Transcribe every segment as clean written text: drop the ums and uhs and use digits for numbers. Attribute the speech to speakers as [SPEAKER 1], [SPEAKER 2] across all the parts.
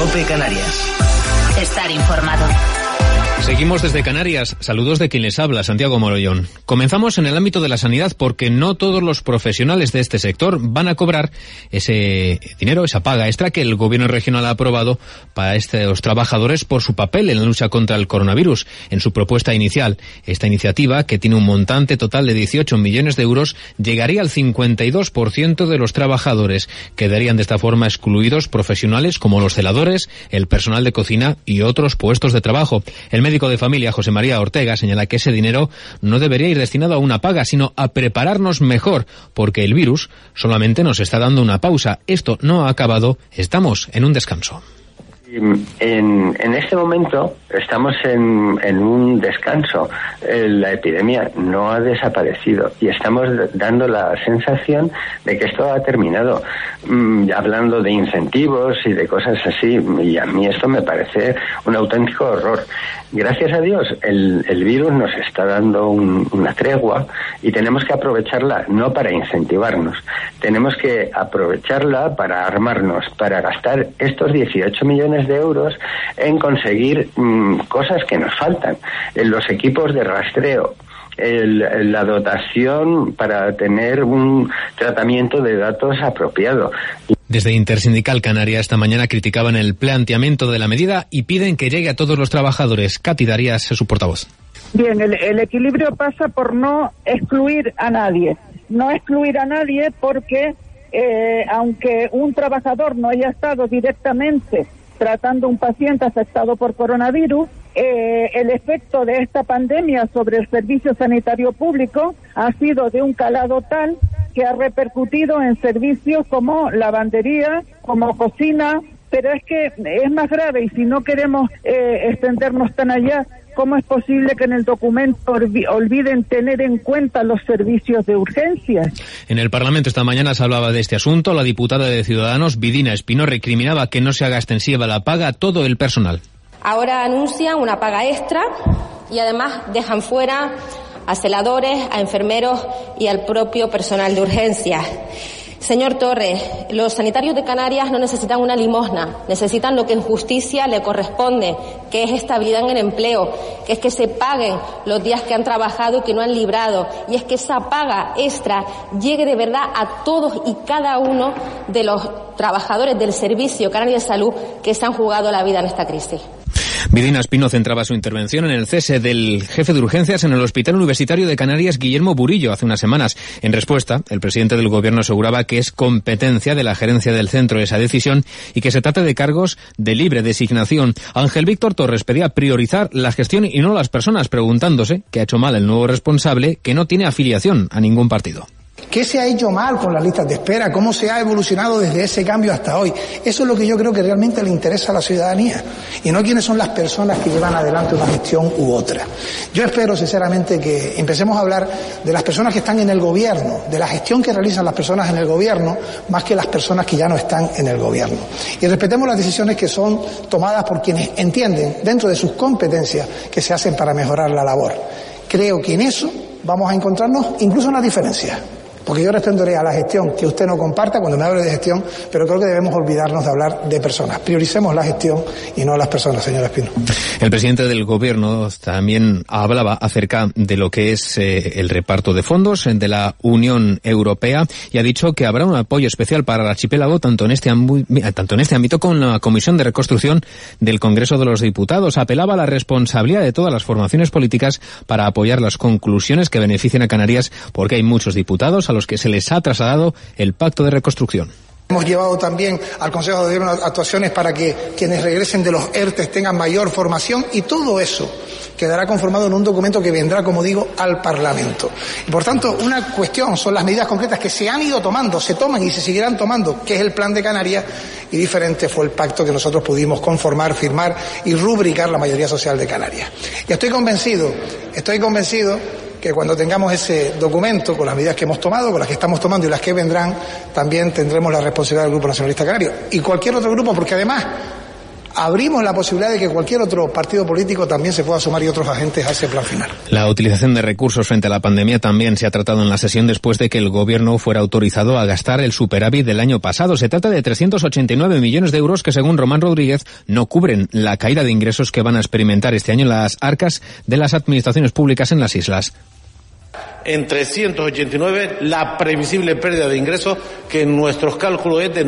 [SPEAKER 1] COPE Canarias.
[SPEAKER 2] Estar informado.
[SPEAKER 3] Seguimos desde Canarias. Saludos de quien les habla, Santiago Morollón. Comenzamos en el ámbito de la sanidad porque no todos los profesionales de este sector van a cobrar ese dinero, esa paga extra que el gobierno regional ha aprobado para estos trabajadores por su papel en la lucha contra el coronavirus. En su propuesta inicial, esta iniciativa, que tiene un montante total de 18 millones de euros, llegaría al 52% de los trabajadores. Quedarían de esta forma excluidos profesionales como los celadores, el personal de cocina y otros puestos de trabajo. El médico de familia, José María Ortega, señala que ese dinero no debería ir destinado a una paga, sino a prepararnos mejor, porque el virus solamente nos está dando una pausa. Esto no ha acabado, estamos en un descanso.
[SPEAKER 4] En este momento estamos en un descanso. La epidemia no ha desaparecido y estamos dando la sensación de que esto ha terminado. Hablando de incentivos y de cosas así, y a mí esto me parece un auténtico horror. Gracias a Dios, el virus nos está dando una tregua y tenemos que aprovecharla no para incentivarnos, tenemos que aprovecharla para armarnos, para gastar estos 18 millones de euros en conseguir cosas que nos faltan, en los equipos de rastreo, la dotación para tener un tratamiento de datos apropiado.
[SPEAKER 3] Desde Intersindical Canaria esta mañana criticaban el planteamiento de la medida y piden que llegue a todos los trabajadores. Katy Darías es su portavoz.
[SPEAKER 5] Bien, el equilibrio pasa por no excluir a nadie. No excluir a nadie porque aunque un trabajador no haya estado directamente tratando a un paciente afectado por coronavirus, el efecto de esta pandemia sobre el servicio sanitario público ha sido de un calado tal que ha repercutido en servicios como lavandería, como cocina, pero es que es más grave y si no queremos extendernos tan allá, ¿cómo es posible que en el documento olviden tener en cuenta los servicios de urgencia?
[SPEAKER 3] En el Parlamento esta mañana se hablaba de este asunto. La diputada de Ciudadanos, Vidina Espino, recriminaba que no se haga extensiva la paga a todo el personal.
[SPEAKER 6] Ahora anuncian una paga extra y además dejan fuera a celadores, a enfermeros y al propio personal de urgencias. Señor Torres, los sanitarios de Canarias no necesitan una limosna, necesitan lo que en justicia le corresponde, que es estabilidad en el empleo, que es que se paguen los días que han trabajado y que no han librado, y es que esa paga extra llegue de verdad a todos y cada uno de los trabajadores del Servicio Canario de Salud que se han jugado la vida en esta crisis.
[SPEAKER 3] Vidina Espino centraba su intervención en el cese del jefe de urgencias en el Hospital Universitario de Canarias, Guillermo Burillo, hace unas semanas. En respuesta, el presidente del Gobierno aseguraba que es competencia de la gerencia del centro esa decisión y que se trata de cargos de libre designación. Ángel Víctor Torres pedía priorizar la gestión y no las personas, preguntándose qué ha hecho mal el nuevo responsable, que no tiene afiliación a ningún partido.
[SPEAKER 7] ¿Qué se ha hecho mal con las listas de espera? ¿Cómo se ha evolucionado desde ese cambio hasta hoy? Eso es lo que yo creo que realmente le interesa a la ciudadanía y no quiénes son las personas que llevan adelante una gestión u otra. Yo espero sinceramente que empecemos a hablar de las personas que están en el gobierno, de la gestión que realizan las personas en el gobierno, más que las personas que ya no están en el gobierno. Y respetemos las decisiones que son tomadas por quienes entienden, dentro de sus competencias, que se hacen para mejorar la labor. Creo que en eso vamos a encontrarnos incluso una diferencia. Porque yo responderé a la gestión que usted no comparta cuando me hable de gestión, pero creo que debemos olvidarnos de hablar de personas. Prioricemos la gestión y no las personas, señora Espino.
[SPEAKER 3] El presidente del Gobierno también hablaba acerca de lo que es el reparto de fondos de la Unión Europea y ha dicho que habrá un apoyo especial para el archipiélago tanto en este ámbito como en la Comisión de Reconstrucción del Congreso de los Diputados. Apelaba a la responsabilidad de todas las formaciones políticas para apoyar las conclusiones que beneficien a Canarias, porque hay muchos diputados a los que se les ha trasladado el Pacto de Reconstrucción.
[SPEAKER 7] Hemos llevado también al Consejo de Gobierno actuaciones para que quienes regresen de los ERTES tengan mayor formación y todo eso quedará conformado en un documento que vendrá, como digo, al Parlamento. Y por tanto, una cuestión son las medidas concretas que se han ido tomando, se toman y se seguirán tomando, que es el Plan de Canarias, y diferente fue el pacto que nosotros pudimos conformar, firmar y rubricar la mayoría social de Canarias. Y estoy convencido que cuando tengamos ese documento, con las medidas que hemos tomado, con las que estamos tomando y las que vendrán, también tendremos la responsabilidad del Grupo Nacionalista Canario y cualquier otro grupo, porque además abrimos la posibilidad de que cualquier otro partido político también se pueda sumar y otros agentes a ese plan final.
[SPEAKER 3] La utilización de recursos frente a la pandemia también se ha tratado en la sesión después de que el Gobierno fuera autorizado a gastar el superávit del año pasado. Se trata de 389 millones de euros que, según Román Rodríguez, no cubren la caída de ingresos que van a experimentar este año las arcas de las administraciones públicas en las islas.
[SPEAKER 1] En 389 la previsible pérdida de ingresos, que en nuestros cálculos es de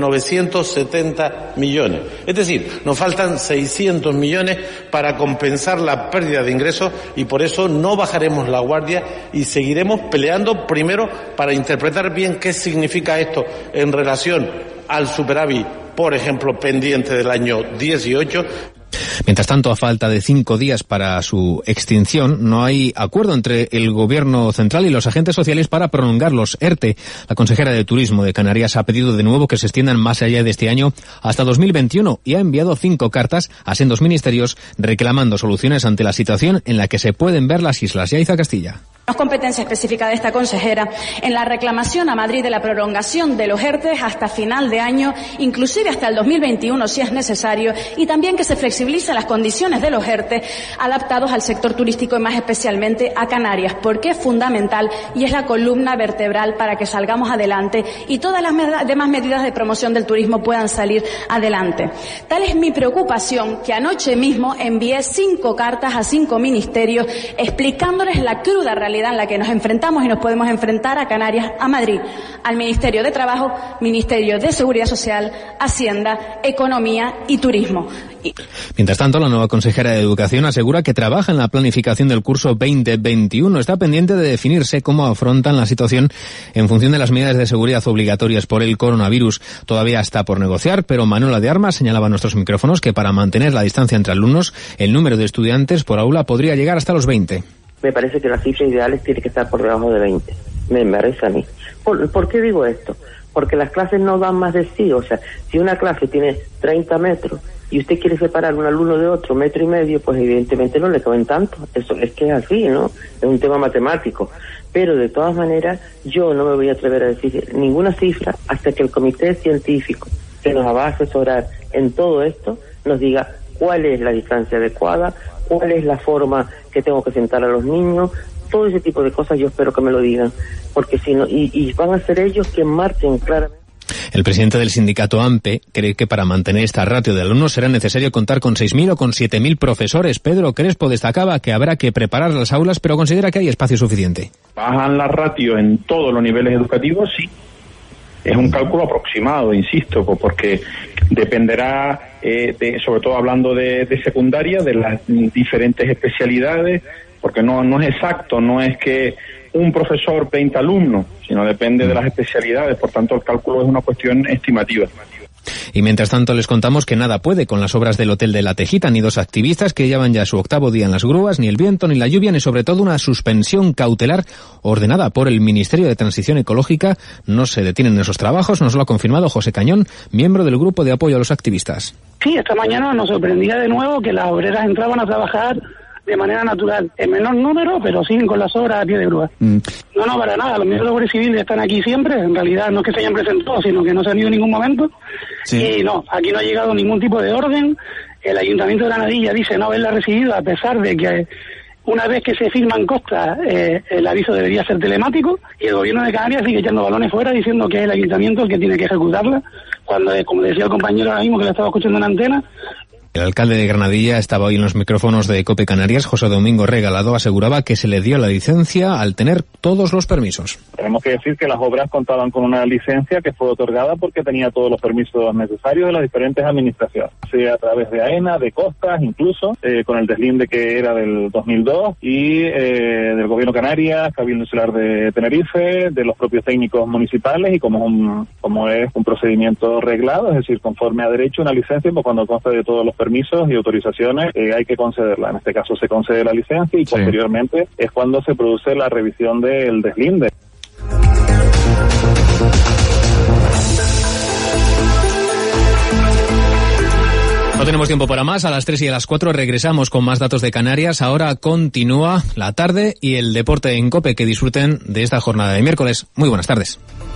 [SPEAKER 1] 970 millones. Es decir, nos faltan 600 millones para compensar la pérdida de ingresos y por eso no bajaremos la guardia y seguiremos peleando primero para interpretar bien qué significa esto en relación al superávit, por ejemplo, pendiente del año 18.
[SPEAKER 3] Mientras tanto, a falta de 5 días para su extinción, no hay acuerdo entre el Gobierno central y los agentes sociales para prolongar los ERTE. La consejera de Turismo de Canarias ha pedido de nuevo que se extiendan más allá de este año hasta 2021 y ha enviado 5 cartas a sendos ministerios reclamando soluciones ante la situación en la que se pueden ver las islas. Yaiza Castilla.
[SPEAKER 8] No es competencia específica de esta consejera en la reclamación a Madrid de la prolongación de los ERTE hasta final de año, inclusive hasta el 2021 si es necesario, y también que se flexibilicen las condiciones de los ERTE adaptados al sector turístico y más especialmente a Canarias, porque es fundamental y es la columna vertebral para que salgamos adelante y todas las demás medidas de promoción del turismo puedan salir adelante. Tal es mi preocupación que anoche mismo envié 5 cartas a 5 ministerios explicándoles la cruda realidad en la que nos enfrentamos y nos podemos enfrentar a Canarias, a Madrid, al Ministerio de Trabajo, Ministerio de Seguridad Social, Hacienda, Economía y Turismo.
[SPEAKER 3] Mientras tanto, la nueva consejera de Educación asegura que trabaja en la planificación del curso 2021. Está pendiente de definirse cómo afrontan la situación en función de las medidas de seguridad obligatorias por el coronavirus. Todavía está por negociar, pero Manuela de Armas señalaba a nuestros micrófonos que para mantener la distancia entre alumnos, el número de estudiantes por aula podría llegar hasta los 20.
[SPEAKER 9] Me parece que las cifras ideales tienen que estar por debajo de 20. Me parece a mí. ¿Por qué digo esto? Porque las clases no dan más de sí. O sea, si una clase tiene 30 metros y usted quiere separar un alumno de otro 1,5 metros, pues evidentemente no le caben tanto. Eso es que es así, ¿no? Es un tema matemático. Pero de todas maneras, yo no me voy a atrever a decir ninguna cifra hasta que el comité científico que nos va a asesorar en todo esto nos diga cuál es la distancia adecuada, cuál es la forma que tengo que sentar a los niños, todo ese tipo de cosas yo espero que me lo digan, porque si no, y van a ser ellos quienes marquen claramente.
[SPEAKER 3] El presidente del sindicato AMPE cree que para mantener esta ratio de alumnos será necesario contar con 6.000 o con 7.000 profesores. Pedro Crespo destacaba que habrá que preparar las aulas, pero considera que hay espacio suficiente.
[SPEAKER 10] ¿Bajan la ratio en todos los niveles educativos? Sí. Es un cálculo aproximado, insisto, porque dependerá, sobre todo hablando de secundaria, de las diferentes especialidades, porque no es exacto, no es que un profesor 20 alumnos, sino depende de las especialidades, por tanto el cálculo es una cuestión estimativa.
[SPEAKER 3] Y mientras tanto les contamos que nada puede con las obras del Hotel de la Tejita, ni 2 activistas que llevan ya su 8º día en las grúas, ni el viento, ni la lluvia, ni sobre todo una suspensión cautelar ordenada por el Ministerio de Transición Ecológica. No se detienen esos trabajos, nos lo ha confirmado José Cañón, miembro del grupo de apoyo a los activistas.
[SPEAKER 11] Sí, esta mañana nos sorprendía de nuevo que las obreras entraban a trabajar de manera natural, en menor número, pero siguen con las obras a pie de grúa. No, para nada, los miembros de la Guardia Civil están aquí siempre, en realidad no es que se hayan presentado, sino que no se han ido en ningún momento, sí. Y no, aquí no ha llegado ningún tipo de orden. El Ayuntamiento de Granadilla dice no haberla recibido, a pesar de que una vez que se firma en Costa, el aviso debería ser telemático, y el Gobierno de Canarias sigue echando balones fuera diciendo que es el Ayuntamiento el que tiene que ejecutarla, cuando, como decía el compañero ahora mismo que le estaba escuchando en antena.
[SPEAKER 3] El alcalde de Granadilla estaba hoy en los micrófonos de COPE Canarias. José Domingo Regalado aseguraba que se le dio la licencia al tener todos los permisos.
[SPEAKER 10] Tenemos que decir que las obras contaban con una licencia que fue otorgada porque tenía todos los permisos necesarios de las diferentes administraciones, sea a través de AENA, de Costas, incluso con el deslinde que era del 2002 y del Gobierno Canarias, Cabildo Insular de Tenerife, de los propios técnicos municipales, y como es un procedimiento reglado, es decir, conforme a derecho, una licencia, pues cuando consta de todos los permisos y autorizaciones hay que concederla. En este caso se concede la licencia y posteriormente es cuando se produce la revisión del deslinde.
[SPEAKER 3] No tenemos tiempo para más. A las 3 y a las 4 regresamos con más datos de Canarias. Ahora continúa la tarde y el deporte en COPE. Que disfruten de esta jornada de miércoles. Muy buenas tardes.